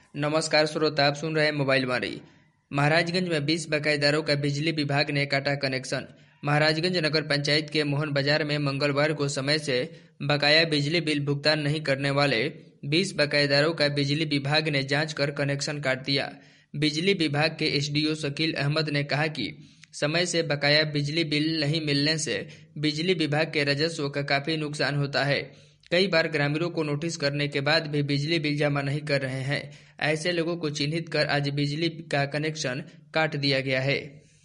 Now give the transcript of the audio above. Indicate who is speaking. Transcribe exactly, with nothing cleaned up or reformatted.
Speaker 1: नमस्कार श्रोता, आप सुन रहे हैं मोबाइल मारी। महाराजगंज में बीस बकायेदारों का बिजली विभाग ने काटा कनेक्शन। महाराजगंज नगर पंचायत के मोहन बाजार में मंगलवार को समय से बकाया बिजली बिल भुगतान नहीं करने वाले बीस बकायेदारों का बिजली विभाग ने जांच कर कनेक्शन काट दिया। बिजली विभाग के एसडीओ शकील अहमद ने कहा कि समय से बकाया बिजली बिल नहीं मिलने से बिजली विभाग के राजस्व का काफी नुकसान होता है। कई बार ग्रामीणों को नोटिस करने के बाद भी बिजली बिल जमा नहीं कर रहे हैं। ऐसे लोगों को चिन्हित कर आज बिजली का कनेक्शन काट दिया गया है।